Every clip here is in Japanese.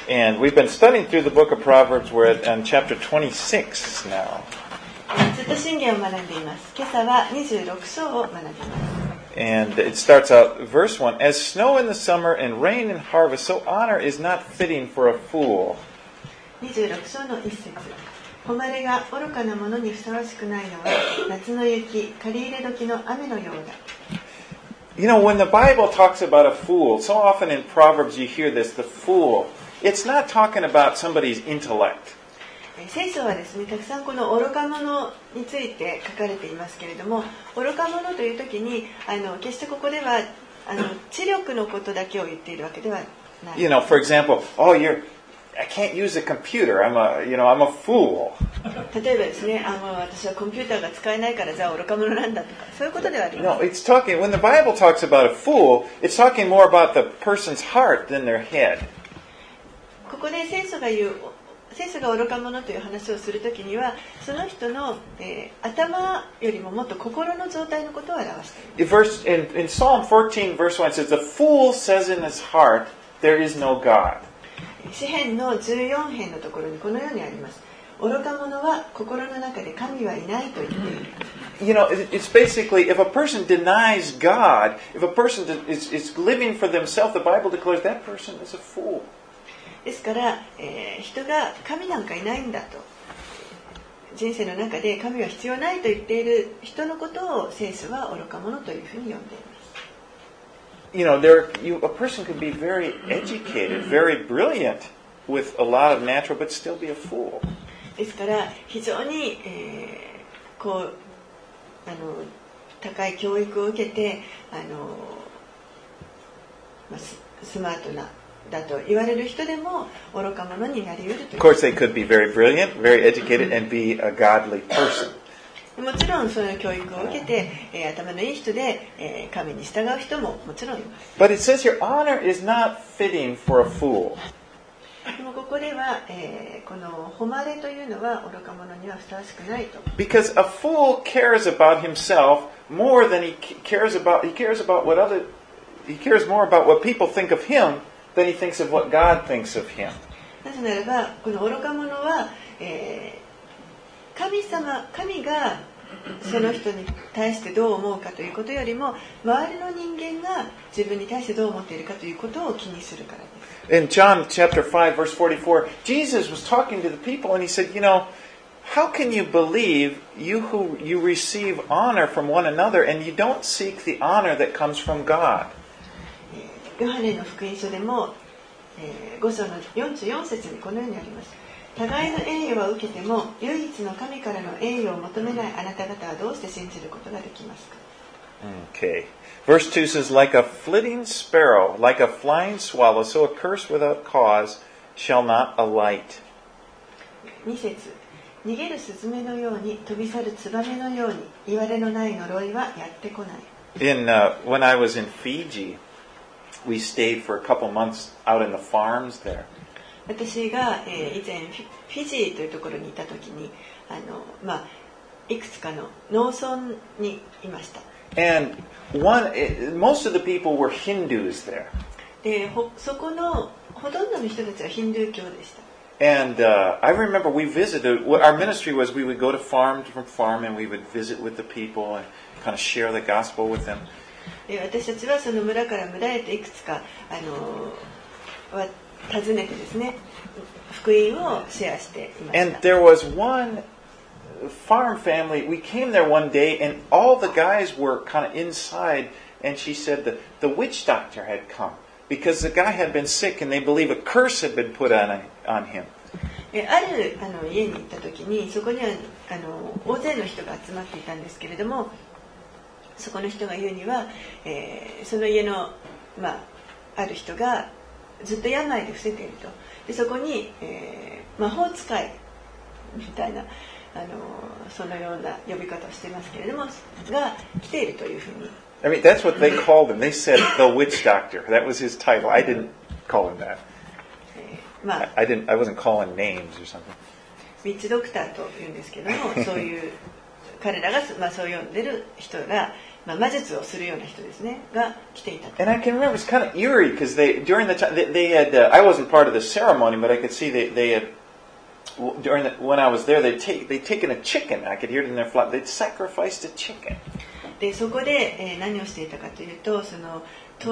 And we've been studying through the book of Proverbs. We're on chapter 26 now. ずっと箴言を学んでいます。今朝は26章を学びます。 And it starts out, verse 1, As snow in the summer and rain in harvest, so honor is not fitting for a fool. 26章の一節。誉れが愚かなものにふさわしくないのは、夏の雪、借り入れ時の雨のようだ。 You know, when the Bible talks about a fool, so often in Proverbs you hear this, the fool. It's not talking about somebody's intellect. 聖書はですね、たくさんこの愚か者について書かれていますけれども、愚か者という時に決してここでは知力のことだけを言っているわけではない。 You know, for example, I can't use a computer. I'm a fool. 例えばですね、私はコンピューターが使えないからじゃあ愚か者なんだとか、そういうことではありません。 No, it's talking, when the Bible talks about a fool, it's talking more about the person's heart than their head. ここで聖書が愚か者という話をするときには、その人の、頭よりももっと心の状態のことを表しています。 In Psalm 14, verse 1, it says, The fool says in his heart, there is no God. 詩編の14編のところにこのようにあります。愚か者は心の中で神はいないと言っている。 You know, it's basically, if a person denies God, if a person is living for themselves, the Bible declares that person is a fool. ですから、人が神なんかいないんだと、人生の中で神は必要ないと言っている人のことを聖書は愚か者というふうに呼んでいます。 You know, a person can be very educated, very brilliant, with a lot of natural, but still be a fool. ですから非常に、高い教育を受けてスマートなだと言われる人でも愚か者になり得るという。 Of course, they could be very brilliant, very educated, and be a godly person. もちろんその教育を受けて、頭のいい人で、神に従う人ももちろんいます。 But it says here, honor is not fitting for a fool. でもここでは、この誉れというのは愚か者にはふさわしくないと。 Because a fool cares about himself more than he cares more about what people think of him than he thinks of what God thinks of him. なぜならばこの愚か者は、神がその人に対してどう思うかということよりも周りの人間が自分に対してどう思っているかということを気にするからです。 In John chapter 5 verse 44, Jesus was talking to the people and he said, you know, how can you believe you receive honor from one another and you don't seek the honor that comes from God? ヨハネの福音書でも、5章の44節にこのようにあります。互いの栄誉は受けても唯一の神からの栄誉を求めないあなた方はどうして信じることができますか？ Okay. Verse 2 says, Like a flitting sparrow, like a flying swallow, so a curse without cause shall not alight. 2節逃げるスズメのように飛び去るツバメのように言われのない呪いはやってこない。 When I was in Fiji, we stayed for a couple months out in the farms there. 私が、以前フィジーというところにいた時にいくつかの農村にいました。 And most of the people were Hindus there. でそこのほとんどの人たちはヒンドゥー教でした。 And I remember we visited. Our ministry was we would go to farm and we would visit with the people and kind of share the gospel with them. 私たちはその村から村へといくつか訪ねてですね、福音をシェアしていました。 And there was one farm family. We came there one day, and all the guys were kind of inside. And she said that the witch doctor had come because the guy had been sick, and they believe a curse had been put on him. ある家に行った時にそこには大勢の人が集まっていたんですけれども、そこの人が言うには、その家のある人がずっと病で伏せていると。でそこに、魔法使いみたいなそのような呼び方をしていますけれどもが来ているというふうに。 I mean, that's what they called him. They said the witch doctor. That was his title. I didn't call him that. I wasn't calling names or something. ウィッチドクターというんですけども、そういう彼らがそう呼んでる人が、 魔術をするような人ですねが来ていたと。 And I can remember it's kind of eerie because during the time they had I wasn't part of the ceremony, but I could see they had when I was there they'd taken a chicken. I could hear it in their flock. They'd sacrificed a chicken. でそこで、何をしていたかというと、その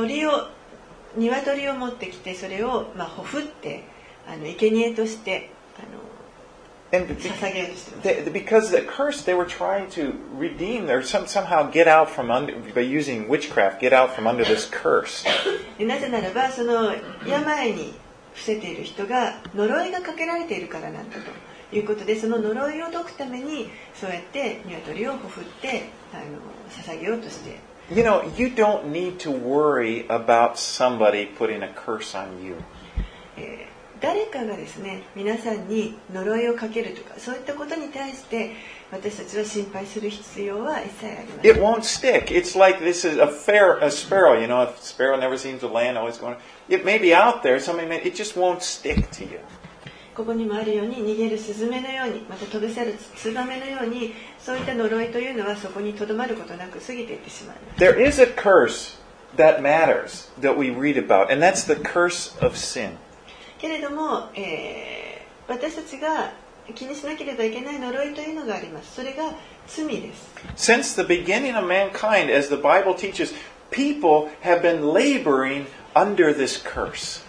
鶏を持ってきて、それをほふって生贄として捧げようとしています。 Because the curse, they were trying to redeem or somehow get out from under by using witchcraft, get out from under this curse. でなぜならば、その病に伏せている人が呪いがかけられているからなんだということで、その呪いを解くためにそうやって鶏をほふって捧げようとして。 You know, you don't need to worry about somebody putting a curse on you. 誰かがですね、皆さんに呪いをかけるとかそういったことに対して私たちは心配する必要は一切ありません。 It won't stick. It's like this is a sparrow. You know, a sparrow never seems to land, always going. It may be out there. It just won't stick to you. ここにもあるように、逃げるスズメのように、また飛び去るツバメのように、そういった呪いというのはそこにとどまることなく過ぎていってしまいます。 There is a curse that matters that we read about, and that's the curse of sin. けれども、私たちが気にしなければいけない呪いというのがあります。それが罪です。 Since the beginning of mankind, as the Bible teaches, people have been laboring under this curse.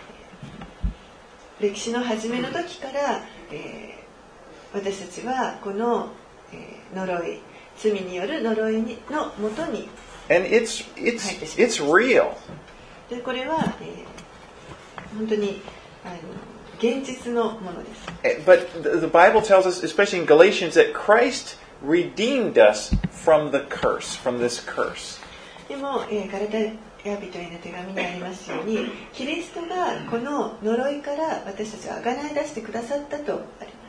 歴史の初めの時から、私たちはこの、呪い、罪による呪いのもとに And it's real. でこれは、本当に現実のものです。 But the Bible tells us, especially in Galatians, that Christ redeemed us from the curse, from this curse. でも、ガラテヤ人への手紙にありますように、キリストがこの呪いから私たちをあがない出してくださったとあります。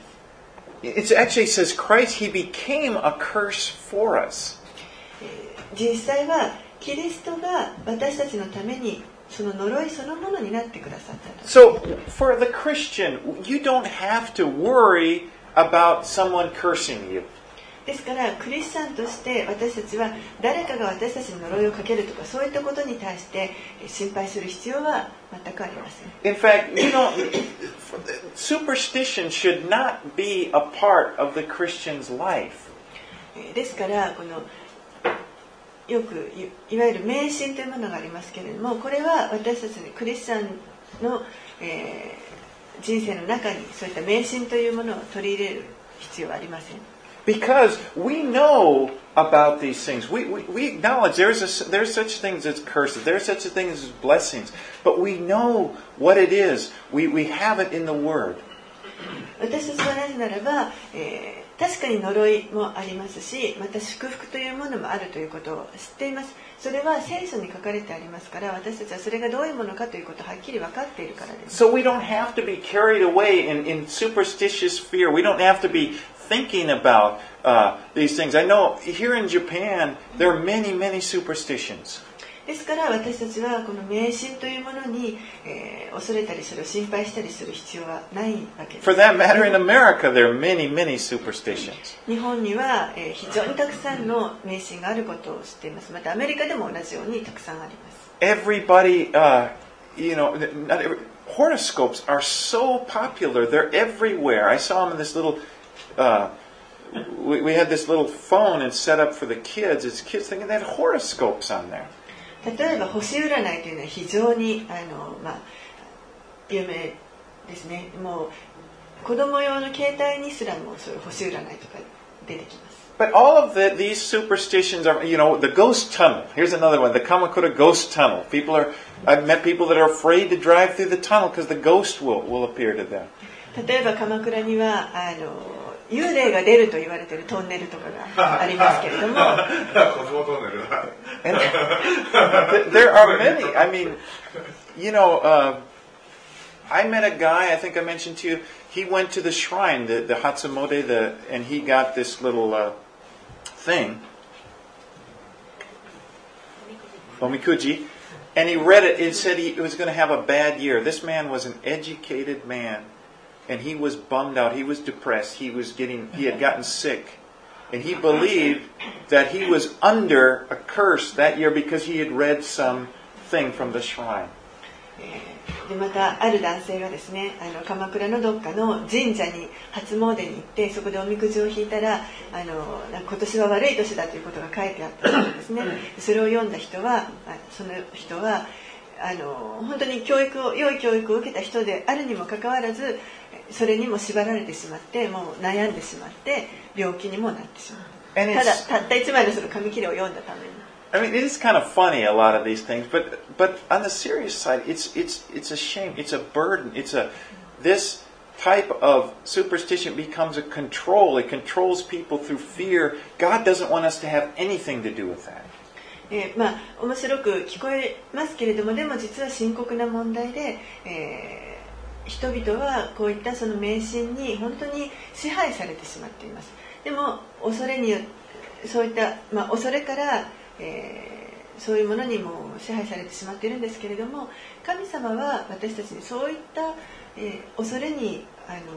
It actually says Christ, He became a curse for us. 実際はキリストが私たちのためにその呪いそのものになってくださったと。 So, for the Christian, you don't have to worry about someone cursing you. ですからクリスチャンとして私たちは誰かが私たちに呪いをかけるとかそういったことに対して心配する必要は全くありません。 In fact, superstition should not be a part of the Christian's life. ですからこのよくいわゆる迷信というものがありますけれども、これは私たちクリスチャンの、人生の中にそういった迷信というものを取り入れる必要はありません。 Because we know about these things. We acknowledge there's such things as curses. There's such things as blessings. But we know what it is. We have it in the Word. 私たちはなぜならば、確かに呪いもありますし、また祝福というものもあるということを知っています。それは聖書に書かれてありますから、私たちはそれがどういうものかということをはっきり分かっているからです。 So we don't have to be carried away in superstitious fear. We don't have to be thinking about these things. I know here in Japan there are many, many superstitions. ですから私たちはこの迷信というものに、恐れたりそれを心配したりする必要はないわけです。 For that matter, in America there are many, many superstitions. 日本には、非常にたくさんの迷信があることを知っています。またアメリカでも同じようにたくさんあります。 Everybody, horoscopes are so popular. They're everywhere. I saw them in this little. We had this little phone and set up for the kids. It's kids thinking they had horoscopes on there. 例えば星占いというのは非常に有名ですね。もう子供用の携帯にすらもそういう星占いとか出てきます。 But all of these superstitions are, the ghost tunnel. Here's another one, the Kamakura ghost tunnel. I've met people that are afraid to drive through the tunnel because the ghost will appear to them. 例えば鎌倉には幽霊が出ると言われているトンネルとかがありますけれども there are many. I mean, I met a guy, I think I mentioned to you, he went to the shrine, the Hatsumode, and he got this little thing, Omikuji, and he read it. It said he was going to have a bad year. This man was an educated man. And he was bummed out. He was depressed. He had gotten sick. And he believed that he was under a curse that year because he had read something from the shrine. でまたある男性がですね、鎌倉のどっかの神社に初詣に行って、そこでおみくじを引いたら今年は悪い年だということが書いてあったんですね。それを読んだ人は、その人は本当に良い教育を受けた人であるにもかかわらず、それにも縛られてしまって、もう悩んでしまって病気にもなってしまう。たった一枚のその紙切れを読んだために。 I mean, it is kind of funny, a lot of these things, but on the serious side, it's a shame, it's a burden, this type of superstition becomes a control. It controls people through fear. God doesn't want us to have anything to do with that. 面白く聞こえますけれども、でも実は深刻な問題で、人々はこういったその迷信に本当に支配されてしまっています。でもそういった、恐れから、そういうものにも支配されてしまっているんですけれども、神様は私たちにそういった、恐れに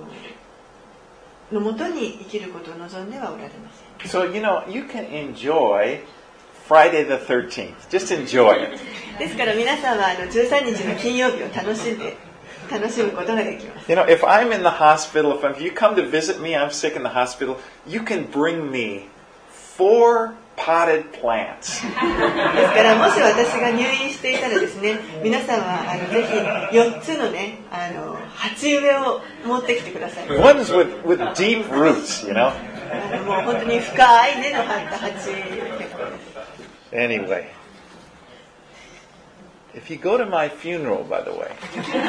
のもとに生きることを望んではおられません。 So, you can enjoy Friday the 13th. Just enjoy it. ですから皆さんは13日の金曜日を楽しむことができます。 If I'm in the hospital, if you come to visit me, I'm sick in the hospital, you can bring me 4 potted plants. ですからもし私が入院していたらですね、皆さんはぜひ4つのね鉢植えを持ってきてください。 Ones with deep roots, もう本当に深い根の張った鉢植え結構です。 Anyway, if you go to my funeral, by the way,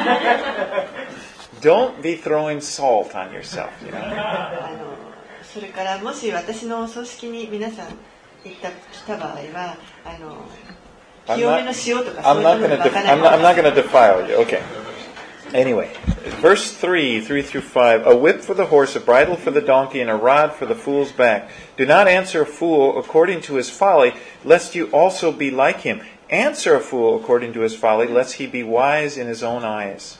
don't be throwing salt on yourself. それからもし私のお葬式に皆さん来た場合は清めの塩とかそういうものをまかない。 I'm not going to defile you. Okay. Anyway, verse 3 through 5. A whip for the horse, a bridle for the donkey, and a rod for the fool's back. Do not answer a fool according to his folly, lest you also be like him. Answer a fool according to his folly, lest he be wise in his own eyes.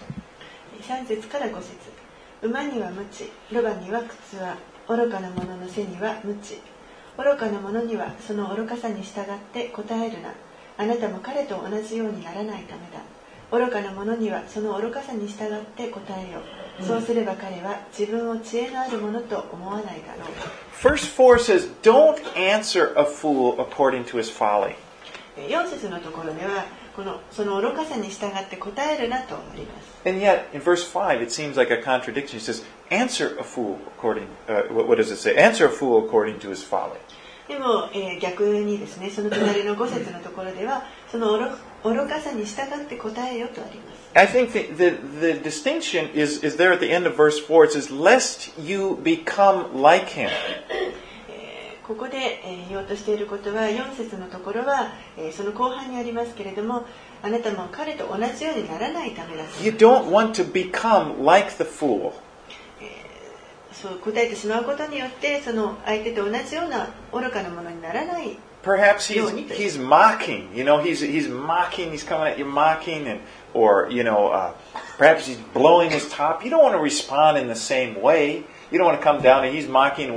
3節から5節。馬には鞭、ロバには靴輪、愚かな者の背には鞭。愚かな者にはその愚かさに従って答えるな。あなたも彼と同じようにならないためだ。愚かな者にはその愚かさに従って答えよ。そうすれば彼は自分を知恵のあるものと思わないだろう。 Verse 4 says, Don't answer a fool according to his folly. 4節のところではその愚かさに従って答えるなとあります。 And yet, in verse 5, it seems like a contradiction. It says, Answer a fool according, what does it say? Answer a fool according to his folly. でも、逆にですね、その隣の5節のところでは、その愚かさに従って答えよとあります。 I think the distinction is there at the end of verse 4. It says, Lest you become like him. ここで言おうとしていることは、4節のところは、その後半にありますけれども、あなたも彼と同じようにならないためだと。 You don't want to become like the fool. そう答えてしまうことによって、その相手と同じような愚かなものにならない。 Perhaps he's mocking, he's mocking, he's coming at you mocking, or perhaps he's blowing his top. You don't want to respond in the same way. You don't want to come down and he's mocking,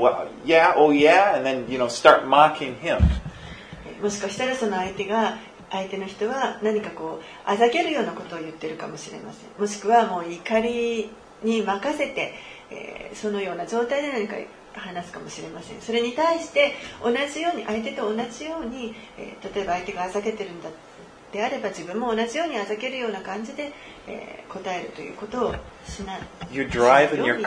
and then, start mocking him. もしかしたらその相手の人は何かあざけるようなことを言ってるかもしれません。もしくはもう怒りに任せて、そのような状態で何か話すかもしれません。それに対して相手と同じように、例えば相手があざけてるんだであれば自分も同じようにあざけるような感じで、答えるということをしない。 You're driving your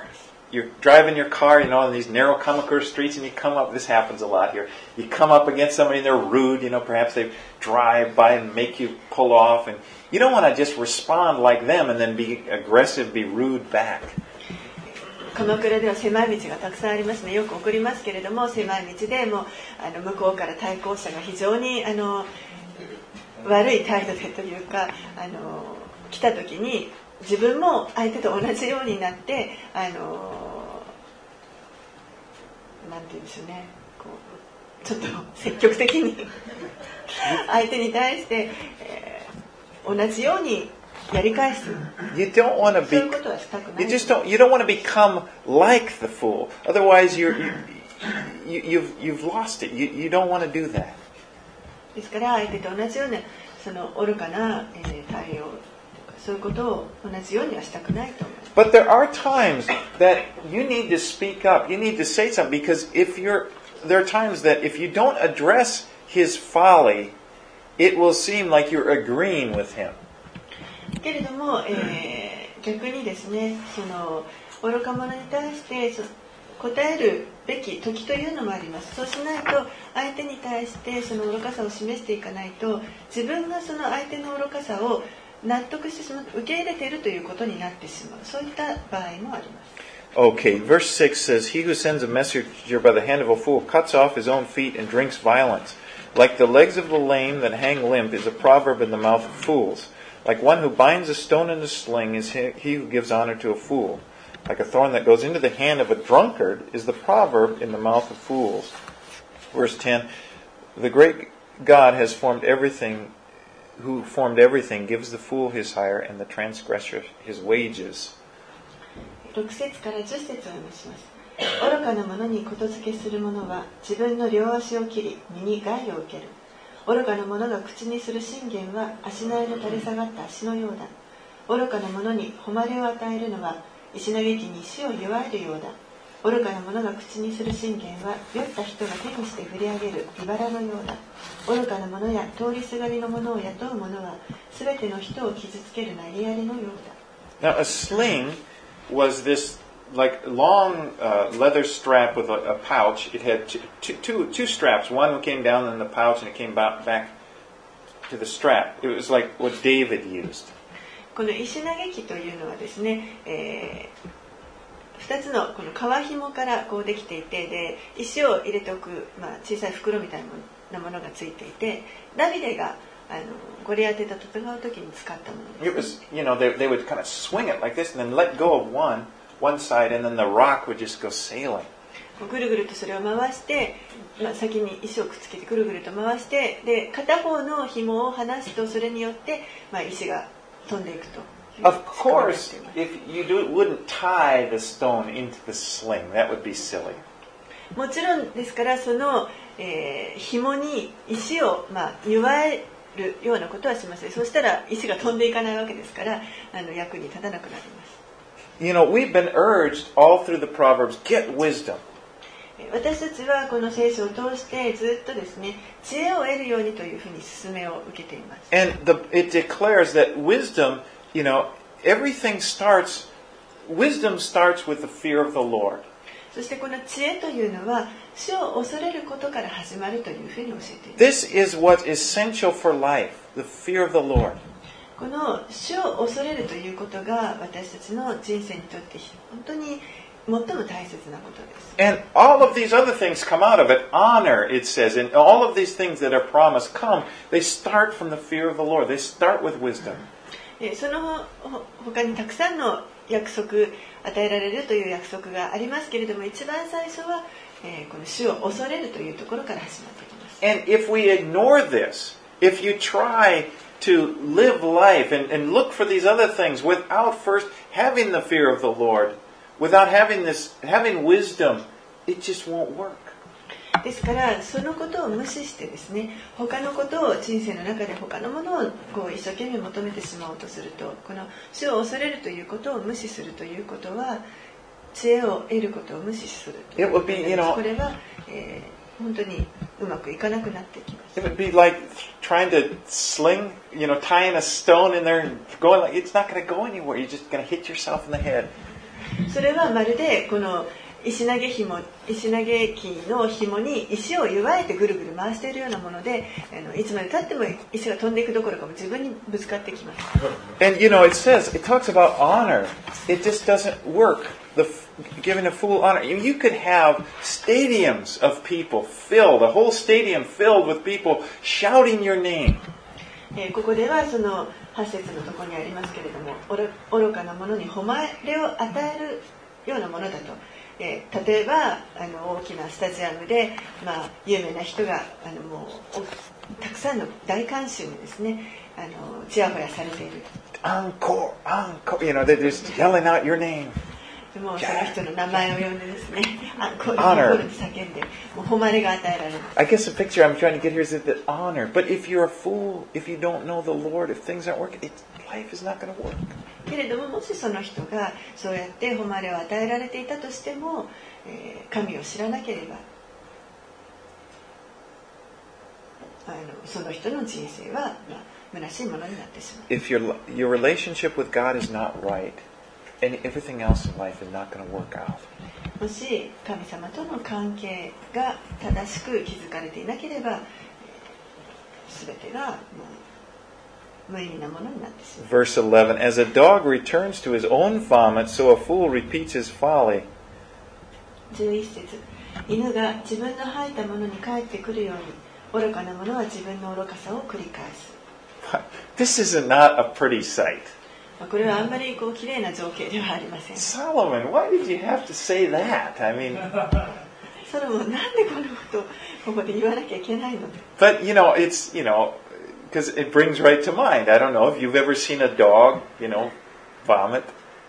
car, in these narrow Kamakura streets, and you come up, this happens a lot here, you come up against somebody and they're rude, perhaps they drive by and make you pull off, and you don't want to just respond like them and then be aggressive, be rude back. 鎌倉では狭い道がたくさんありますね。よく起こりますけれども、狭い道でも向こうから対向車が非常に悪い態度でというか来た時に自分も相手と同じようになってなんて言うんでしょうね、ちょっと積極的に相手に対して、同じようにやり返す。 You don't want to be. そういうことはしたくない。 You don't want to become like the fool. Otherwise, you've lost it. You don't want to do that. ですから相手と同じようなその愚かな対応、そういうことを同じようにはしたくないと思います。 But there are times that you need to speak up. You need to say something because there are times that if you don't address his folly, it will seem like you're agreeing with him. けれども、逆にですね、その愚か者に対して答えるべき時というのもあります。そうしないと相手に対してその愚かさを示していかないと、自分がその相手の愚かさを納得してしまう、受け入れているということになってしまう、そういった場合もあります。 Okay, verse 6 says, He who sends a messenger by the hand of a fool cuts off his own feet and drinks violence. Like the legs of the lame that hang limp is a proverb in the mouth of fools. Like one who binds a stone in a sling is he who gives honor to a fool. Like a thorn that goes into the hand of a drunkard is the proverb in the mouth of fools. Verse 10, The great God has formed everything, who formed everything, gives the fool his hire and the transgressor his wages. 6節から10節を読みします。愚かな者にことづけする者は自分の両足を切り身に害を受ける。愚かな者が口にする信玄は足苗の垂れ下がった足のようだ。愚かな者に誉れを与えるのは石嘆きに石を祝えるようだ。愚かな者が口にする信玄は酔った人が手にして振り上げる茨のようだ。愚かな者や通りすがりの者を雇う者はすべての人を傷つける投げやりのようだ。 Now a sling was this like long leather strap with a pouch. It had two straps. One came down in the pouch and it came back to the strap. It was like what David used. この石嘆きというのはですね、2つのこの皮紐からこうできていて、で石を入れておく、小さい袋みたいなものがついていて、ダビデがゴリアテと戦う時に使ったものです。 It was, they would kind of swing it like this and then let go of one side and then the rock would just go sailing. ぐるぐるとそれを回して、先に石をくっつけてぐるぐると回して、で片方の紐を離すとそれによって、石が飛んでいくと。 Of course, if you wouldn't tie the stone into the sling, that would be silly. もちろんですからその、紐に石を祝えるようなことはしません。そうしたら石が飛んでいかないわけですから役に立たなくなります。 We've been urged all through the Proverbs, get wisdom. 私たちはこの聖書を通してずっとですね、知恵を得るようにというふうに勧めを受けています。 And it declares that wisdom, wisdom starts with the fear of the Lord. そしてこの知恵というのは主を恐れることから始まるというふうに教えています。 This is what's essential for life, the fear of the Lord. この主を恐れるということが私たちの人生にとって本当に最も大切なことです。 And all of these other things come out of it. Honor, it says, and all of these things that are promised they start from the fear of the Lord. They start with wisdom. その他にたくさんの約束、与えられるという約束がありますけれども、一番最初は、この主を恐れるというところから始まっていきます。 And if we ignore this, if you try to live life and look for these other things without first having the fear of the Lord, without having wisdom, it just won't work. ですからそのことを無視してですね、他のことを人生の中で他のものをこう一生懸命求めてしまおうとすると、この主を恐れるということを無視するということは知恵を得ることを無視するということです。これは、本当にうまくいかなくなってきます。 It would be like trying to sling, tying a stone in there and going like it's not going to go anywhere. You're just going to hit yourself in the head. それはまるでこの石投げ機の紐に石を祝えてぐるぐる回しているようなもので、いつまで経っても石が飛んでいくどころかも自分にぶつかってきます。 And it talks about honor. It just doesn't work. Giving a fool honor. You could have stadiums of people filled, a whole stadium filled with people shouting your name. ここではその8節のところにありますけれども、愚かな者に誉れを与えるようなものだと。例えば大きなスタジアムで、有名な人がもうたくさんの大観衆にですね、ちやほやされている。 Encore, encore, they're just yelling out your name. でもその人の名前を呼んでですね、こういうところで叫んで、もう誉れが与えられる。 I guess the picture I'm trying to get here is that honor. But if you're a fool, if you don't know the Lord, if things aren't working, life is not going to work. けれども、もしその人がそうやって誉れを与えられていたとしても、神を知らなければ、その人の人生は、虚しいものになってしまう。 If your relationship with God is not right, and everything else in life is not going to work out. もし神様との関係が正しく築かれていなければ、すべてがもう無意味なものになってしまう。 Verse 11, As a dog returns to his own vomit, so a fool repeats his folly. 11節、犬が自分の吐いたものに帰ってくるように、愚かな者は自分の愚かさを繰り返す。 This is not a pretty sight. これはあんまり綺麗な情景ではありません。 Solomon, why did you have to say that? I mean, ソロモン、なんでこのことをここで言わなきゃいけないの？ but it's, because it brings right to mind. I don't know if you've ever seen a dog, vomit.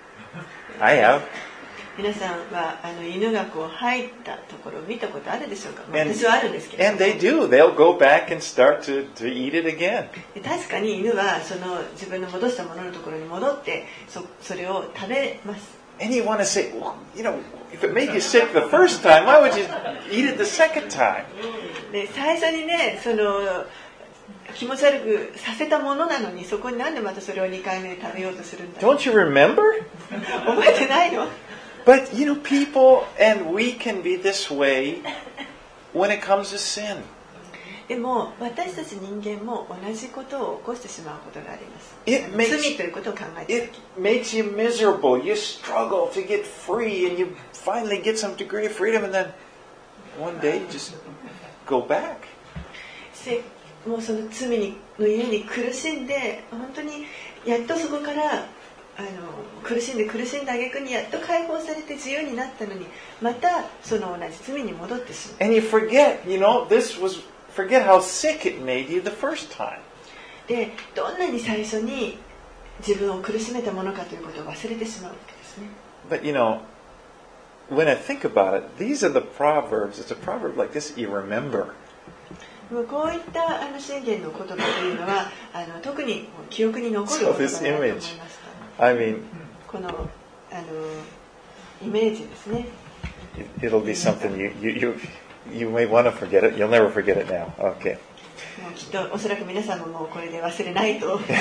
I have. 皆さんは犬が吐いたところを見たことあるでしょうか？私はあるんですけど。 And they do. They'll go back and start to eat it again. 確かに犬はその自分の戻したもののところに戻ってそれを食べます。 And you want to say, well, if it made you sick the first time, why would you eat it the second time? で、最初にね、気持ち悪くさせたものなのに、そこになんでまたそれを2回目で食べようとするんだ？ Don't you remember? 覚えてないの？ But, people, and we can be this way when it comes to sin. でも、私たち人間も同じことを起こしてしまうことがあります。 It 罪ということを考えている。 makes you miserable. You struggle to get free, and you finally get some degree of freedom, and then one day you just go back. もうその罪の家に苦しんで、本当にやっとそこから苦しんで挙句にやっと解放されて自由になったのに、またその同じ罪に戻ってしまう。 And you forget, forget how sick it made you the first time. で、どんなに最初に自分を苦しめたものかということを忘れてしまうわけですね。 But when I think about it, these are the proverbs. It's a proverb like this you remember. こういった箴言の言葉というのは特に記憶に残る言葉だと思いました。 I mean, このイメージですね。 it'll be something you may want to forget it. You'll never forget it now. Okay. もうきっとおそらく皆さんももうこれで忘れないと思います。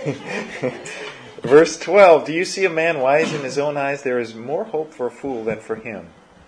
Verse 12, Do you see a man wise in his own eyes? There is more hope for a fool than for him.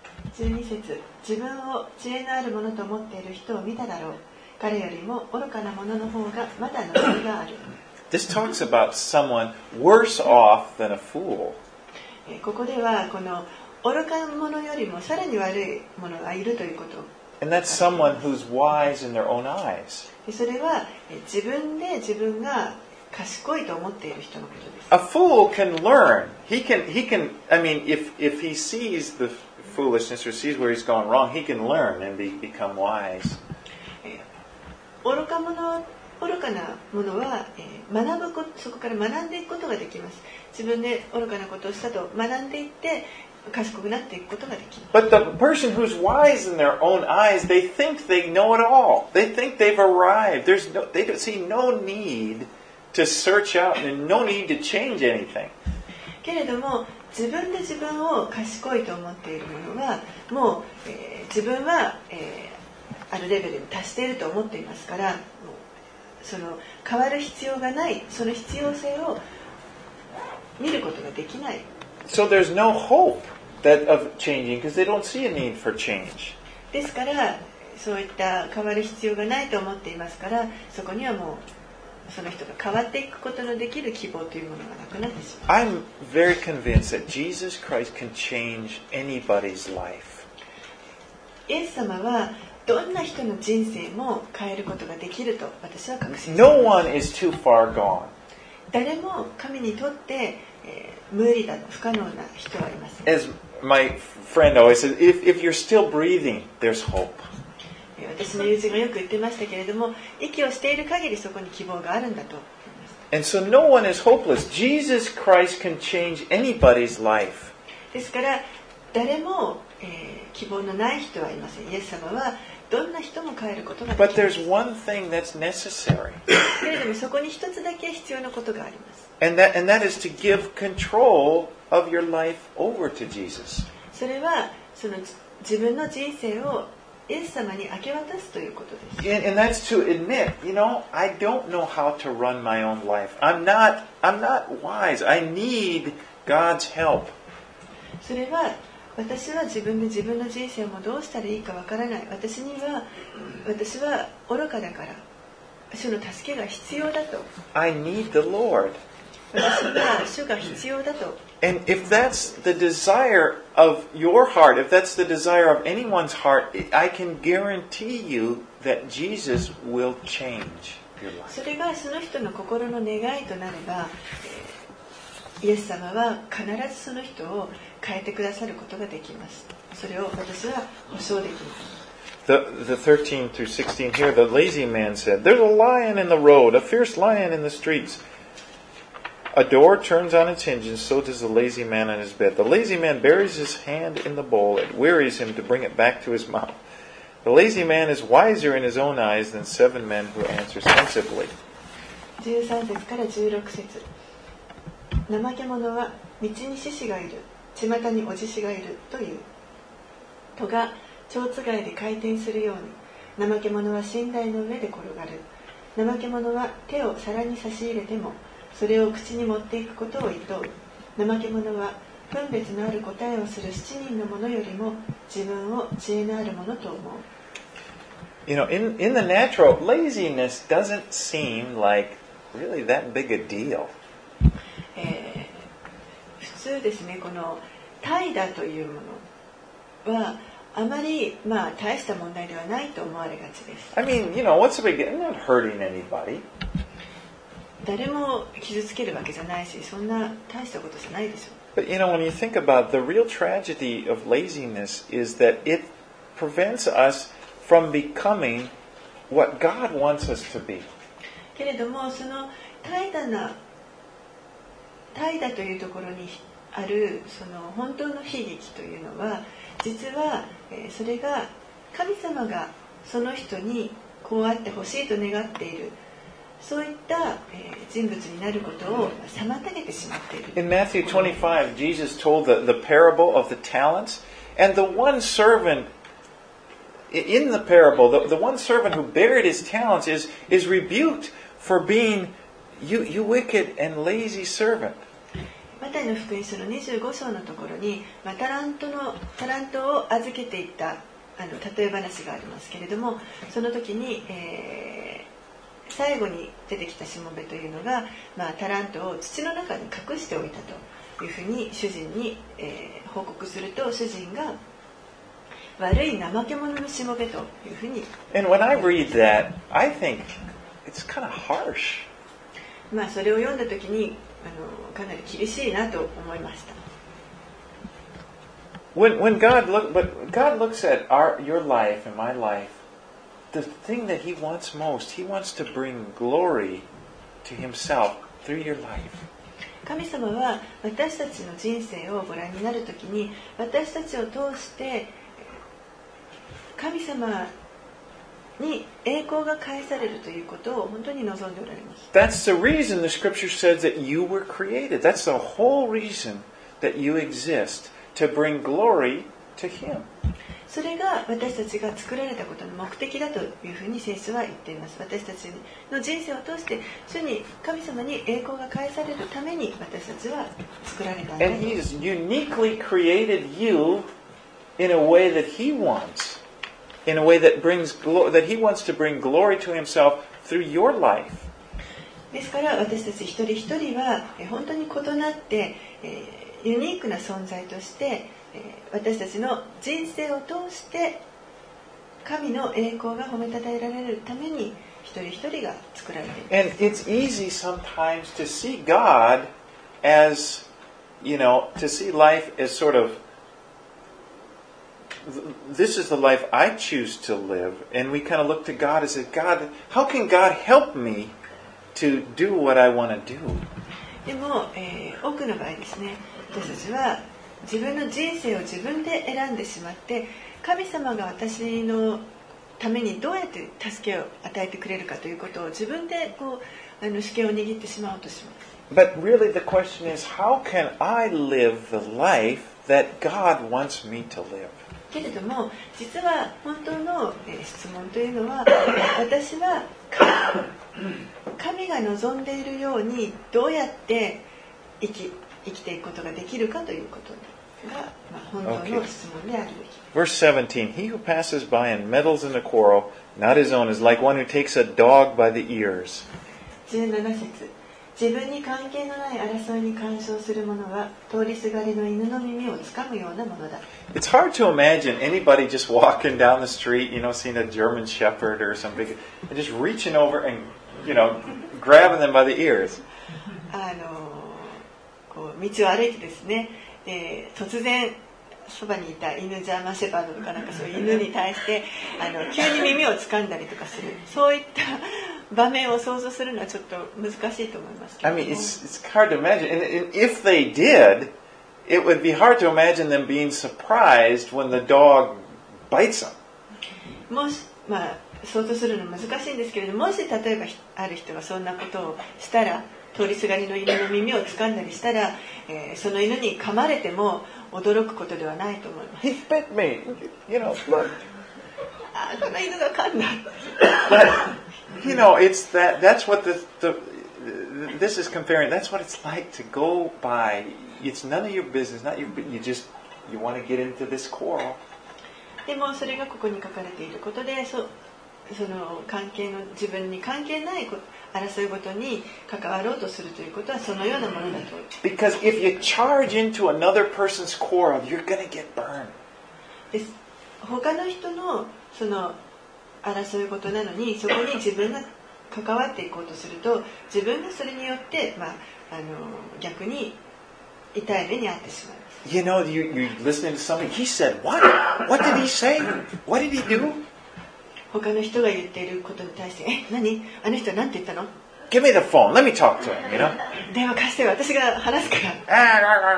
12節、自分を知恵のあるものと思っている人を見ただろう。彼よりも愚かなものの方がまだ望みがある。 This talks about someone worse off than a fool. ここではこの愚か者よりもさらに悪い者がいるということ。 And that's someone who's wise in their own eyes. それは自分で自分が賢いと思っている人のことです。 A fool can learn. He can. I mean, if he sees the foolishness or sees where he's gone wrong, he can learn and become wise. 愚かなものはそこから学んでいくことができます。自分で愚かなことをしたと学んでいって賢くなっていくことができます。 But the person who's wise in their own eyes, they think they know it all. They think they've arrived. They see no need to search out and no need to change anything. けれども自分で自分を賢いと思っている者はもう、自分は、あるレベルに達していると思っていますから、もうその変わる必要がない、その必要性を見ることができない。 So there's no hope of changing because they don't see a need for change. ですからそういった変わる必要がないと思っていますから、そこにはもうその人が変わっていくことのできる希望というものがなくなってしまう。 I'm very convinced that Jesus Christ can change anybody's life. イエス様はどんな人の人生も変えることができると私は確信しています。 No one is too far gone. 誰も神にとって、無理だ、不可能な人はいません。 As my friend always says, if you're still breathing, there's hope. 私の友人がよく言ってましたけれども、息をしている限りそこに希望があるんだと言いました。 And so no one is hopeless. Jesus Christ can change anybody's life. ですから誰も、希望のない人はいません。イエス様はどんな人も変えることができます。 But there's one thing that's necessary. けれどもそこに一つだけ必要なことがあります。 And that is to give control of your life over to Jesus. それはその自分の人生をイエス様に明け渡すということです。 And that's to admit, I don't know how to run my own life. I'm not wise. I need God's help. それは私は自分で自分の人生をもどうしたらいいかわからない。私は愚かだから主の助けが必要だと。 I need the Lord. 私は主が必要だと。 And if that's the desire of your heart, if that's the desire of anyone's heart, I can guarantee you that Jesus will change your life. それがその人の心の願いとなれば、イエス様は必ずその人を変えてくださることができます。それを私は保証できます。 The 13 through 16 here, the lazy man said, "There's a lion in the road, a fierce lion in the streets. A door turns on its hinges, so does the lazy man on his bed. The lazy man buries his hand in the bowl. It wearies him to bring it back to his mouth. The lazy man is wiser in his own eyes than 7 men who answer sensibly." 13節から16節。怠け者は道に獅子がいる、巷にお獅子がいるという。戸が蝶つがいで回転するように、怠け者は寝台の上で転がる。怠け者は手を皿に差し入れても、それを口に持っていくことを厭う。怠け者は分別のある答えをする7人の者よりも自分を知恵のあるものと思う。 In the natural, laziness doesn't seem like really that big a deal. 普通ですね、この怠惰というものはあまり大した問題ではないと思われがちです。 I mean, what's the big deal? I'm not hurting anybody. 誰も傷つけるわけじゃないし、そんな大したことじゃないでしょう。 But when you think about the real tragedy of laziness is that it prevents us from becoming what God wants us to be. けれどもその怠惰というところにあるその本当の悲劇というのは実はそれが神様がその人にこうあってほしいと願っているそういった人物になることを妨げてしまっている。 In Matthew 25, Jesus told the parable of the talents, and the one servant in the parable, the one servant who buried his talents is rebuked for being you wicked and lazy servant. マタイの福音書の25章のところに、タラントを預けていった例え話がありますけれども、その時に、最後に出てきたしもべというのが、タラントを土の中に隠しておいたというふうに主人に、報告すると、主人が悪い怠け者のしもべというふうに。 And when I read that, I think it's kind of harsh. それを読んだ時にかなり厳しいなと思いました。 When God looks at your life and my life, the thing that He wants most, He wants to bring glory to Himself through your life. 神様は私たちの人生をご覧になるときに、私たちを通して神様に栄光が返されるということを本当に望んでおられます。 That's the reason the Scripture says that you were created. That's the whole reason that you exist, to bring glory to Him. それが私たちが作られたことの目的だというふうに聖書は言っています。私たちの人生を通して神様に栄光が返されるために私たちは作られたんだ。 And He's uniquely created you in a way that He wants, in a way that that He wants to bring glory to Himself through your life. ですから私たち一人一人は本当に異なってユニークな存在として私たちの人生を通して神の栄光が褒めたたえられるために一人一人が作られています。 And it's easy sometimes to see God as, to see life as sort of, this is the life I choose to live. And we kind of look to God as God, how can God help me to do what I want to do? でも、多くの場合ですね、私たちは自分の人生を自分で選んでしまって、神様が私のためにどうやって助けを与えてくれるかということを自分で主権を握ってしまおうとします。 But really the question is, how can I live the life that God wants me to live? けれども、実は本当の質問というのは、私は神が望んでいるようにどうやって生きていくことができるかということが、本当の質問であるべき。 Verse 17, He who passes by and meddles in the quarrel, not his own, is like one who takes a dog by the ears. 17節、自分に関係のない争いに干渉する者は通りすがりの犬の耳をつかむようなものだ。 It's hard to imagine anybody just walking down the street, seeing a German Shepherd or something, and just reaching over and, grabbing them by the ears. こう道を歩いてですね、突然そばにいた犬ジャーマンシェパードとかなんかそういう犬に対して急に耳を掴んだりとかする、そういった場面を想像するのはちょっと難しいと思いますけども。 I mean, it's hard to imagine. And if they did, it would be hard to imagine them being surprised when the dog bites them. もし、想像するの難しいんですけれども、もし例えばある人がそんなことをしたら、通りすがりの犬の耳を掴んだりしたら、その犬に噛まれても驚くことではないと思います。 He bit me, look. この犬が噛んだ。 But, it's that's what this is comparing. That's what it's like to go by. It's none of your business. You want to get into this quarrel. でもそれがここに書かれていることで、その自分に関係ない争いごとに関わろうとするということはそのようなものだと。 Because if you charge into another person's quarrel, you're going to get burned. 他の人のその争いごとなのに、そこに自分が関わっていこうとすると、自分がそれによって、逆に痛い目に遭ってしまいます。 You're listening to something. He said, what? What did he say? What did he do? 他の人が言っていることに対して、何？あの人は何て言ったの？ Give me the phone. Let me talk to him, 電話貸して、私が話すから。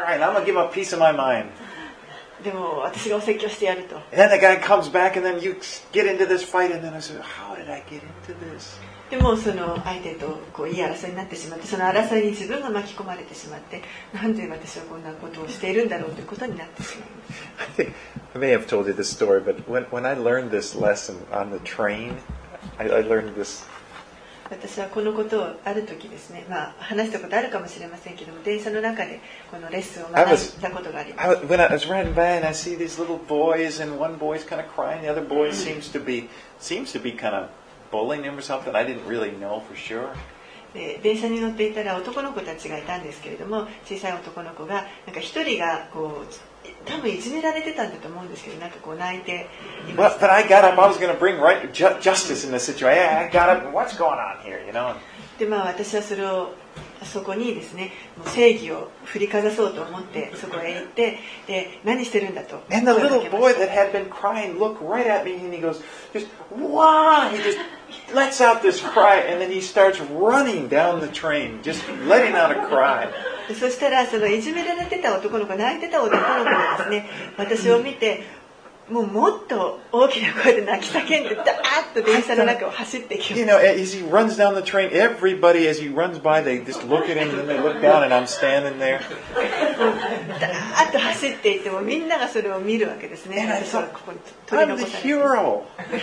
Right. I'm going to give him a piece of my mind. でも私がお説教してやると。 And then the guy comes back and then you get into this fight and then I said, how did I get into this? でもその相手といい争いになってしまって、その争いに自分が巻き込まれてしまって、なんで私はこんなことをしているんだろうということになってしまいます。 I think I may have told you this story, but when I learned this lesson on the train, I learned this. 私はこのことをある時ですね、話したことあるかもしれませんけども、電車の中でこのレッスンを学んだことがあります。 When I was riding by and I see these little boys and one boy's kind of crying, the other boy seems to be kind of bullying him or something. I didn't really know for sure. 電車に乗っていたら男の子たちがいたんですけれども、小さい男の子がなんか一人が多分いじめられてたんだと思うんですけど、なんか泣いていました。 But I got up. I was going to bring justice in this situation. I got up. What's going on here? で私はそこにですね、もう正義を振りかざそうと思ってそこへ行って、で何してるんだと。 And the little boy that had been crying looked right at me and he goes, just wow! He just lets out this cry and then he starts running down the train, just letting out a cry. そしたらそのいじめられてた男の子、泣いてた男の子がですね、私を見てもっと大きな声で泣き叫んでダーッと電車の中を走っていきます。 As he runs down the train, everybody as he runs by, they just look at him and then they look down and I'm standing there. ダーッと走っていってもみんながそれを見るわけですね。私はここに取り残されて。I'm the hero.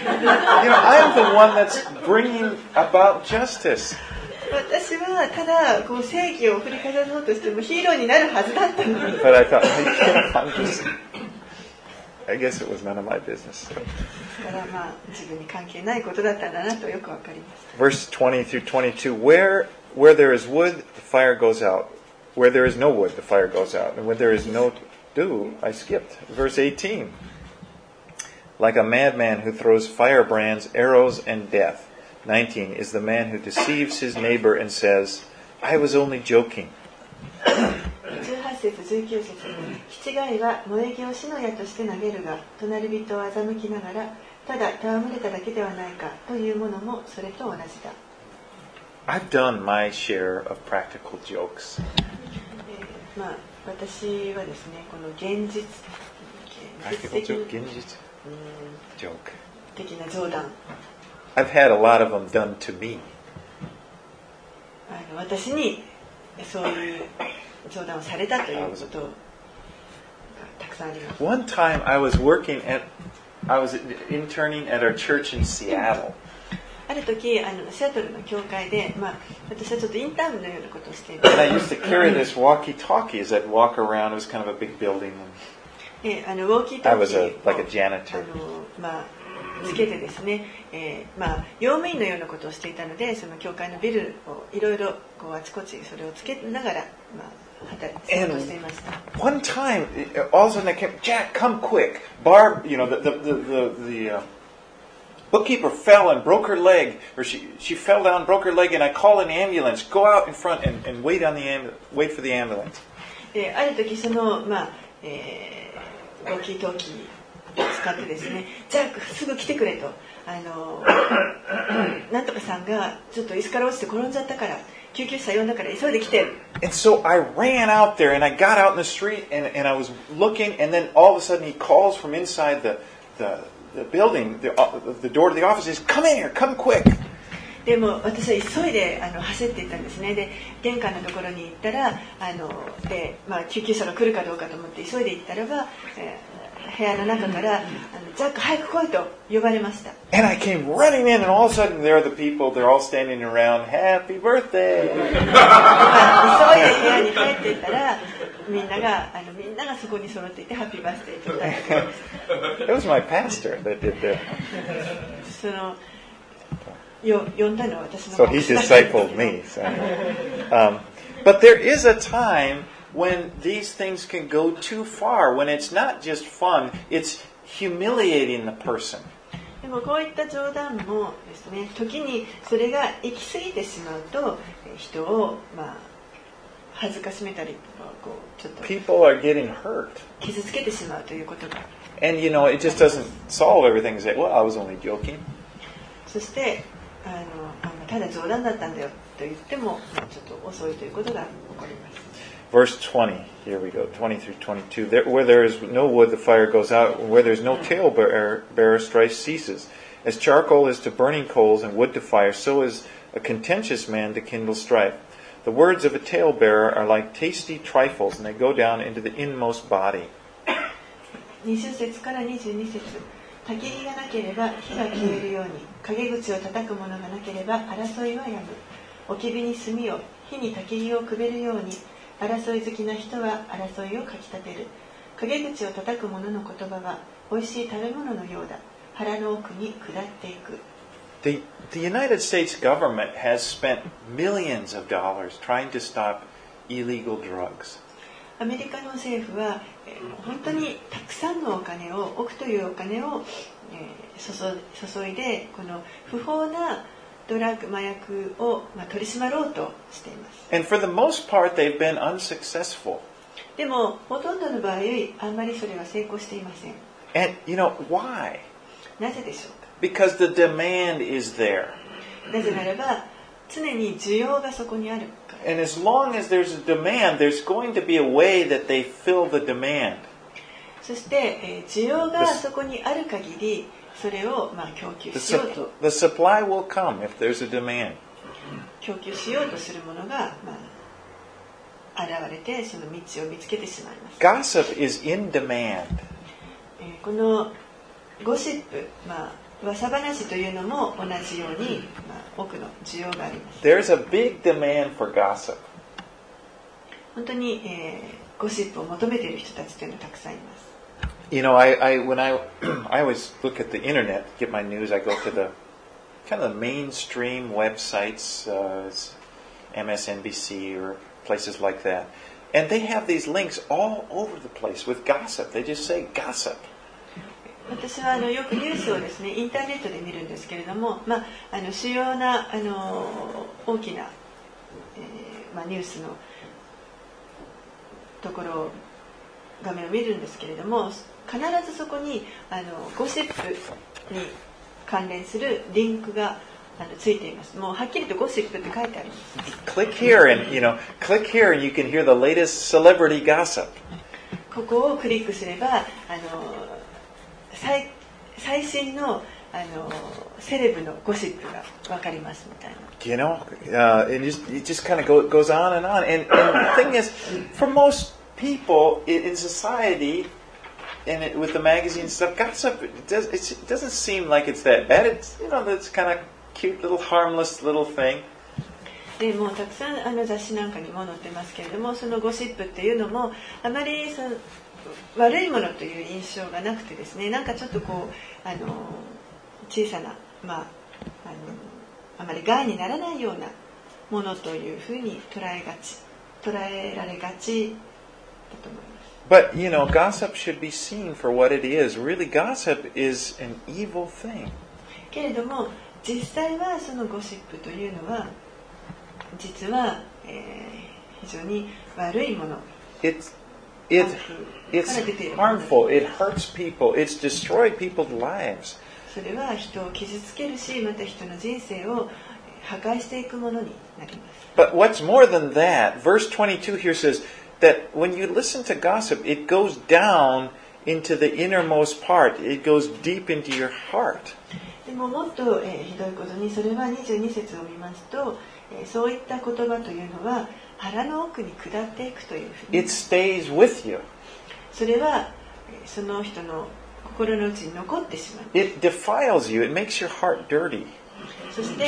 I'm the one that's bringing about justice. 私はただ正義を振りかざそうとしてもヒーローになるはずだったのに。 But I thought, I guess it was none of my business. だから自分に関係ないことだったんだなとよくわかります。 Verse 20 through 22, where there is wood, the fire goes out. Where there is no wood, the fire goes out. And when there is no dew, I skipped. Verse 18, like a madman who throws firebrands, arrows, and death. 19 is the man who deceives his neighbor and says, I was only joking. 18節19節七貝は燃え木を死の矢として投げるが隣人を欺きながらただ戯れただけではないかというものもそれと同じだ。 I've done my share of practical jokes. 私はですね、この現実的な冗談、 I've had a lot of them done to me. 私にそういう冗談をされたということがたくさんあります。 One time I was interning at our church in Seattle. ある時シアトルの教会で、私はちょっとインターンのようなことをしていました。 And I used to carry this walkie-talkie as I'd walk around. It was kind of a big building. ウォーキート I ー was キー like a janitor. つけてですね、用務員のようなことをしていたので、その教会のビルをいろいろあちこちそれをつけながら、仕事をしていました。 One time, all of a sudden I came, Jack, come quick. Barb, the bookkeeper fell and broke her leg, or she fell down, broke her leg, and I called an ambulance. Go out in front and wait for the ambulance. ある時そのウォーキートーキーを使ってですね、じゃあすぐ来てくれと、なんとかさんがちょっと椅子から落ちて転んじゃったから救急車呼んだから急いで来て。 And so I ran out there and I got out in the street and I was looking, and then all of a sudden he calls from inside the building, the door to the office. He says, "Come in here, come quick." でも私は急いで走っていったんですね。で玄関のところに行ったら救急車が来るかどうかと思って急いで行ったらば、部屋の中からジャック早く来いと呼ばれました。 And I came running in, and all of a sudden there are the people. They're all standing around. Happy birthday! 急いで部屋に入っていったらみんながそこに揃っていてハッピーバースデーと歌ってくれました。 It was my pastor that did that. その呼んだのは私の So he discipled me. So. But there is a time when these things can go too far, when it's not just fun, it's humiliating the person. でもこういった冗談もですね、時にそれが行き過ぎてしまうと人を恥ずかしめたりとかちょっと People are getting hurt. 傷つけてしまうということが。 And it just doesn't solve everything. Say, well, I was only joking. そしてただ冗談だったんだよと言ってもちょっと遅いということが起こります。 Verse 20, here we go, 20 through 22. Where there is no wood, the fire goes out. Where there is no talebearer, strife ceases. As charcoal is to burning coals and wood to fire, so is a contentious man to kindle strife. The words of a talebearer are like tasty trifles, and they go down into the inmost body. 20節から22節。焚き火がなければ火が消えるように、陰口を叩くものがなければ争いはやむ。置き火に炭を、火に焚き火をくべるように、争い好きな人は争いをかきたてる。陰口を叩く者の言葉は美味しい食べ物のようだ。腹の奥に下っていく。 The United States government has spent millions of dollars trying to stop illegal drugs. アメリカの政府は本当にたくさんのお金を、億というお金を注いでこの不法なドラッグ麻薬を取り締まろうとしています。 And for the most part, they've been unsuccessful. でもほとんどの場合あんまりそれは成功していません。 And why? なぜでしょうか。 Because the demand is there. なぜならば常に需要がそこにあるから。 And as long as there's a demand, there's going to be a way that they fill the demand. そして需要がそこにある限りそれを供給しようと。 The supply will come if there's a demand. 供給しようとするものが現れてその道を見つけてしまいます。 Gossip is in demand. このゴシップ、噂話というのも同じように、多くの需要があります。 There's a big demand for gossip. 本当に、ゴシップを求めている人たちというのはたくさんいます。 When I always look at the internet, get my news, I go to the kind of the mainstream websites, MSNBC or places like that. And they have these links all over the place with gossip. They just say gossip. 私はよくニュースをですね、インターネットで見るんですけれども、主要な大きな、ニュースのところ画面を見るんですけれども、必ずそこにゴシップに関連するリンクがついています。もうはっきりとゴシップって書いてあります。 Click here and click here and you can hear the latest celebrity gossip. ここをクリックすれば最新のセレブのゴシップがわかりますみたいな。 It just kind of goes on and on. And the thing is, for most people in society, and with the magazine stuff, gossip it doesn't seem like it's that bad. It's it's kind of cute little harmless little thing. でもうたくさん雑誌なんかにも載ってますけれども、そのゴシップっていうのもあまり悪いものという印象がなくてですね、なんかちょっとこう小さなあまり害にならないようなものというふうに捉えられがちだと思います。 But, gossip should be seen for what it is. Really, gossip is an evil thing. けれども、実際はそのゴシップというのは、実は、非常に悪いもの。 It's harmful. It hurts people. It's destroyed people's lives. それは人を傷つけるし、また人の人生を破壊していくものになります。 But what's more than that, verse 22 here says, that when you listen to gossip, it goes down into the innermost part. It goes deep into your heart. でももっと、ひどいことに、それは22節を見ますと、そういった言葉というのは腹の奥に下っていくというふうに。 It stays with you. それはその人の心の内に残ってしまう。 It defiles you. It makes your heart dirty. そして、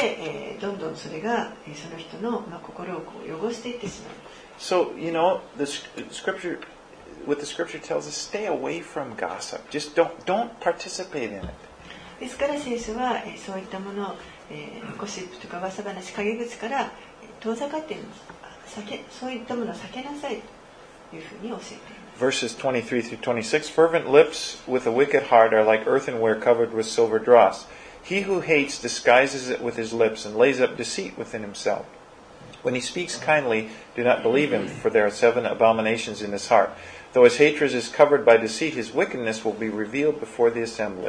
どんどんそれがその人の、心を汚していってしまう。 So, the scripture, what the scripture tells us, stay away from gossip. Just don't participate in it. ですから聖書はそういったもの、ゴシップとか噂話、陰口から遠ざかっています。そういったものを避けなさいというふうに教えています。 Verses 23 through 26, fervent lips with a wicked heart are like earthenware covered with silver dross. He who hates disguises it with his lips and lays up deceit within himself. When he speaks kindly, do not believe him, for there are 7 abominations in his heart. Though his hatred is covered by deceit, his wickedness will be revealed before the assembly.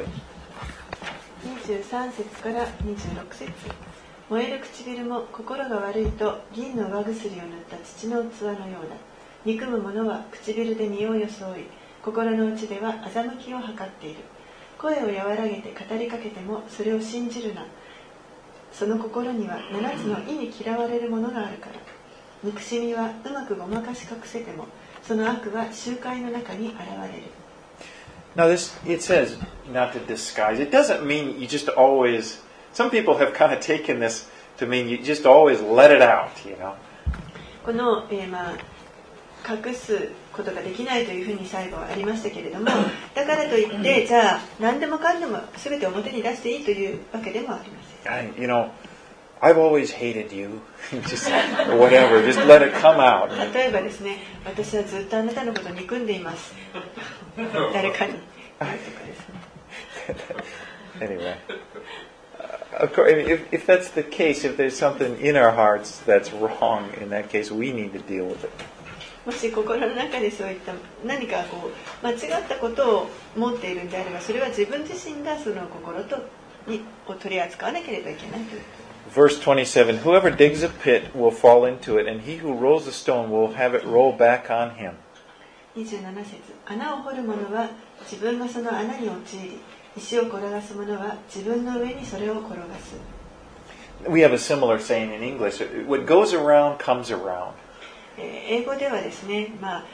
23節から26節。燃える唇も心が悪いと銀の輪薬を塗った土の器のようだ。憎む者は唇で身を装い、心の内では欺きを図っている。声を和らげて語りかけてもそれを信じるな。その心には7つの意に嫌われるものがあるから。憎しみはうまくごまかし隠せても、その悪は集会の中に現れる。 Now it says not to disguise. It doesn't mean you just always, some people have kind of taken this to mean you just always let it out, この、隠すことができないというふうに最後はありましたけれども、だからといって、じゃあ何でもかんでも全て表に出していいというわけでもありません。 I've always hated you. Just or whatever. Just let it come out. 例えばですね、私はずっとあなたのことを憎んでいます。誰かに言うとかですね。 Anyway, of course, if that's the case, if there's something in our hearts that's wrong, in that case, we need to deal with it. もし心の中でそういった何か間違ったことを持っているんであれば、それは自分自身がその心を取り扱わなければいけないという。 Verse 27, whoever digs a pit will fall into it, and he who rolls a stone will have it roll back on him. 27節、穴を掘る者は自分がその穴に陥り、石を転がす者は自分の上にそれを転がす。 We have a similar saying in English, what goes around comes around. 英語ではですね、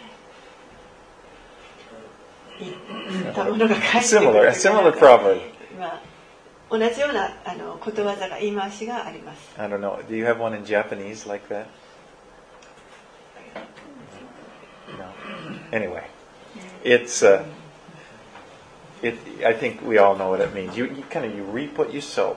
言ったものが返ってくる。 A similar proverb. 同じようなことわざが言い回しがあります。 I don't know. Do you have one in Japanese like that? No. Anyway, it's I think we all know what it means. You reap what you sow.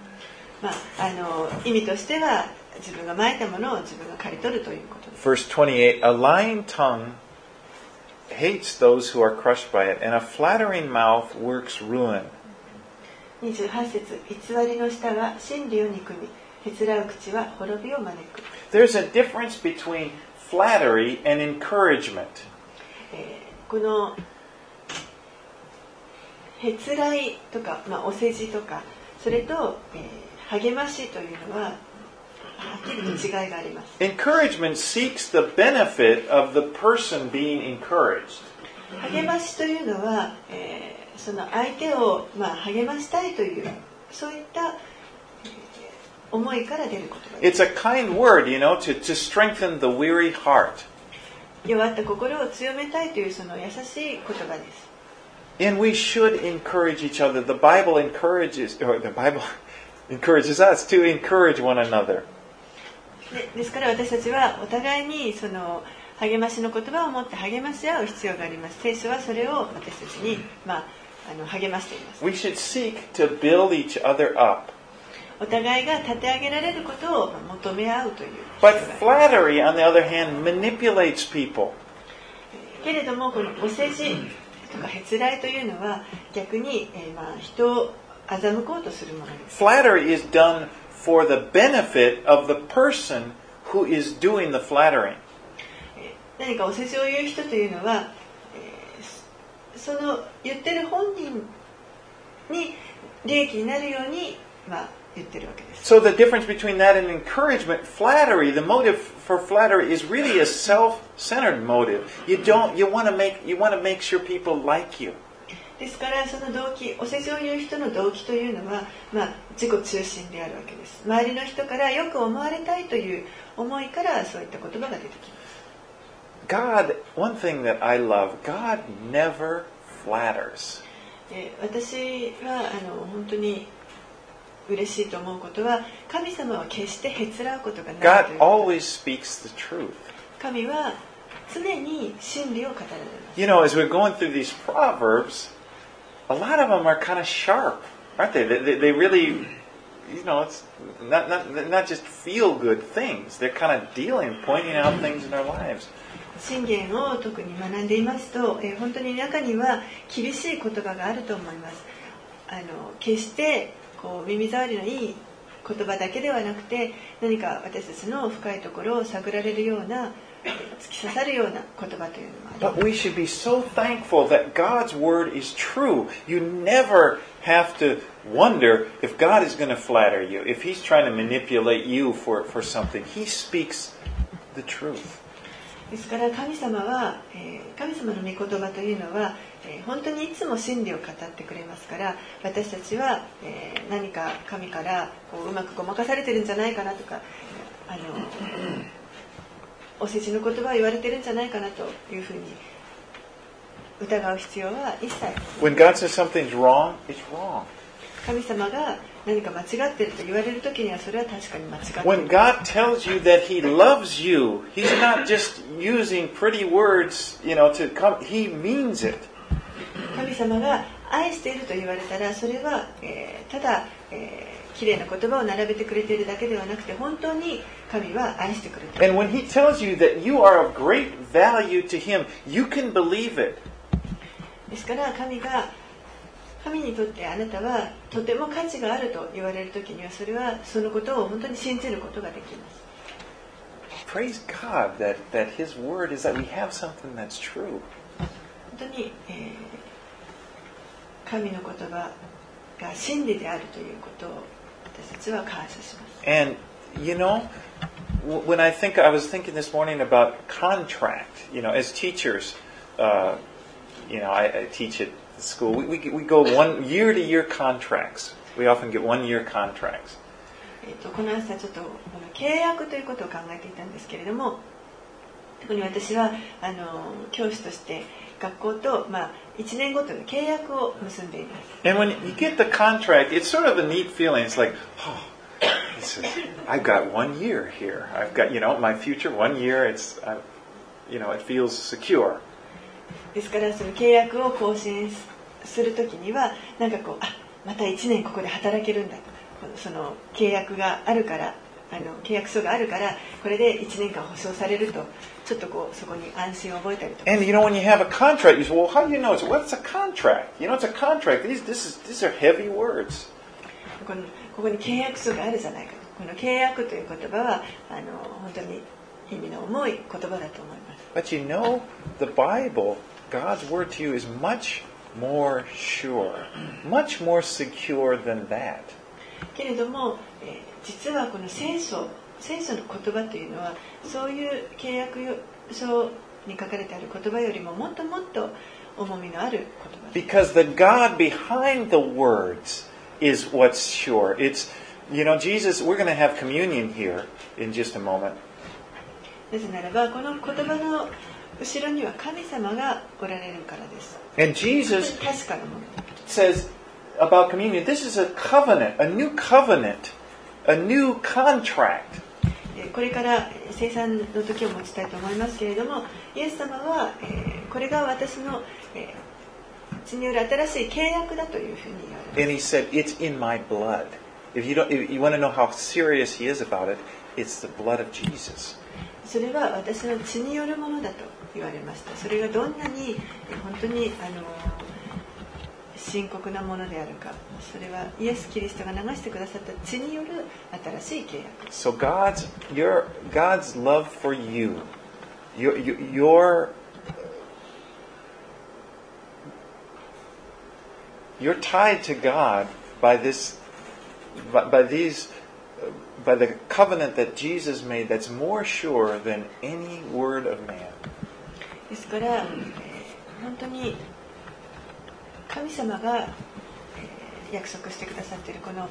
意味としては自分がまいたものを自分が刈り取るということです。 Verse 28, a lying tongue hates those who are crushed by it, and a flattering mouth works ruin. 28節、偽りの舌は真理を憎み、へつらう口は滅びを招く。 There's a difference between flattery and encouragement. このへつらいとか、お世辞とか、それと、 励ましというのははっきりと違いがあります。 Encouragement seeks the benefit of the person being encouraged. 励ましというのは、その相手を、励ましたいというそういった、思いから出る言葉です。 It's a kind word, to strengthen the weary heart. 弱った心を強めたいというその優しい言葉です。 And we should encourage each other. The Bible encourages us to encourage one another. ですから私たちはお互いにその励ましの言葉を持って励まし合う必要があります。聖書はそれを私たちに、励ましています。 We should seek to build each other up. お互いが立て上げられることを求め合うという。 But flattery, on the other hand, manipulates people. けれどもこのお世辞とかへつらいというのは逆に、人を欺こうとするものです。 Flattery is done for the benefit of the person who is doing the flattering. 何かお世辞を言う人というのは、その言ってる本人に利益になるように、言ってるわけです。 So the difference between that and encouragement, flattery, the motive for flattery is really a self-centered motive. You want to make sure people like you. ですからその動機、お世辞を言う人の動機というのは、自己中心であるわけです。周りの人からよく思われたいという思いからそういった言葉が出てきます。 God, one thing that I love, God never flatters. 私は本当に嬉しいと思うことは、神様は決してへつらうことがないという God always speaks the truth. 神は常に真理を語られます。 As we're going through these proverbs, a lot of them are kind of sharp, aren't they? They really, it's not just feel good things. They're kind of pointing out things in our lives. 箴言を特に学んでいますと、本当に中には厳しい言葉があると思います。決して耳障りのいい言葉だけではなくて、何か私たちの深いところを探られるような、突き刺さるような言葉というのもあります。 But we should be so thankful that God's word is true. You never have to wonder if God is going to flatter you, if He's trying to manipulate you for something. He speaks the truth. ですから神様は、神様の御言葉というのは、本当にいつも真理を語ってくれますから、私たちは、何か神からうまくごまかされてるんじゃないかなとか、お世辞の言葉を言われてるんじゃないかなというふうに疑う必要は一切ない。 When God says something's wrong, it's wrong. 神様が何か間違っていると言われるときにはそれは確かに間違っている。 When God tells you that He loves you, He's not just using pretty words, to come. He means it. 神様が愛していると言われたら、それは、ただ、綺麗な言葉を並べてくれているだけではなくて、本当に神は愛してくれている。 And when He tells you that you are of great value to Him, you can believe it. ですから神にとってあなたはとても価値があると言われるときには、それはそのことを本当に信じることができます。 Praise God that His word is that we have something that's true. 本当に、神の言葉が真理であるということを私たちは感謝します。 And when I was thinking this morning about contract, as teachers, I teach at school. We go year to year contracts. We often get 1-year contracts. この朝ちょっと契約ということを考えていたんですけれども、特に私は教師として学校と、1年ごとの契約を結んでいます。 And when you get the contract, it's sort of a neat feeling. It's like, I've got 1 year here. I've got, my future 1 year. It's, it feels secure. ですからその契約を更新するときにはなんかまた1年ここで働けるんだと、その契約があるから契約書があるからこれで1年間保証されると、ちょっとそこに安心を覚えたりとか。 And when you have a contract, you say, well, how do you know? What's a contract? It's a contract. These are heavy words. ここに契約書があるじゃないかと。この契約という言葉は本当に意味の重い言葉だと思います。 But the Bible, God's word to you is much more sure, much more secure than that. けれども、実はこの聖書の言葉というのはそういう契約書に書かれてある言葉よりももっともっと重みのある言葉です。 Because the God behind the words is what's sure. It's, Jesus, we're going to have communion here in just a moment. なぜならばこの言葉の後ろには神様がおられるからです。 And Jesus 確かなもの says about communion, this is a covenant, a new covenant, a new contract. これから聖餐の時を持ちたいと思いますけれども、イエス様は、これが私の、血による新しい契約だというふうに言われます。 And he said, it's in my blood. If you want to know how serious he is about it, it's the blood of Jesus. それは私の血によるものだと言われました。それがどんなに本当に深刻なものであるか、それはイエス・キリストが流してくださった血による新しい契約。 So God's love for you, you're tied to God by the covenant that Jesus made that's more sure than any word of man. ですから、本当に神様が約束してくださっているこの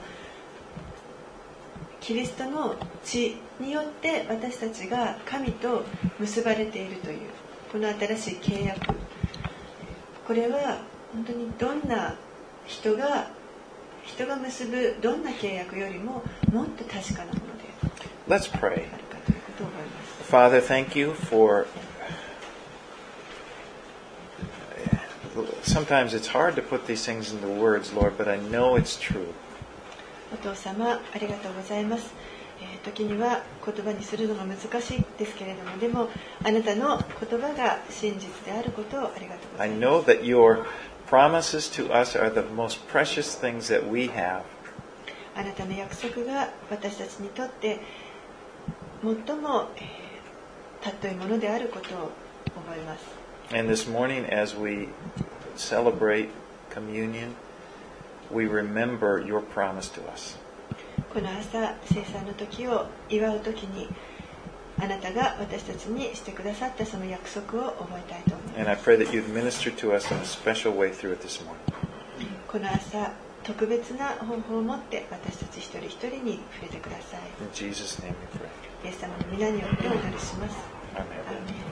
キリストの血によって私たちが神と結ばれているというこの新しい契約、これは本当にどんな人が結ぶどんな契約よりももっと確かなもので Let's あ pray. るかということを思います。 Father, thank you for... Sometimes it's hard to put these things into words, Lord, but I know it's true. お父様ありがとうございます。時には言葉にするのが難しいですけれども、でもあなたの言葉が真実であることをありがとうござ I います。 know that your promises to us are the most precious things that we have. あなたの約束が私たちにとって最も尊いものであることを思います。 And this morning, as we celebrate communion, we remember your promise to us. この朝、聖餐の時を祝う時に、あなたが私たちにしてくださったその約束を覚えたいと思います。 And I pray that you'd minister to us in a special way through it this morning. この朝、特別な方法を持って私たち一人一人に触れてください。 In Jesus' name we pray. イエス様の皆によってお祈りします。 Amen. アーメン。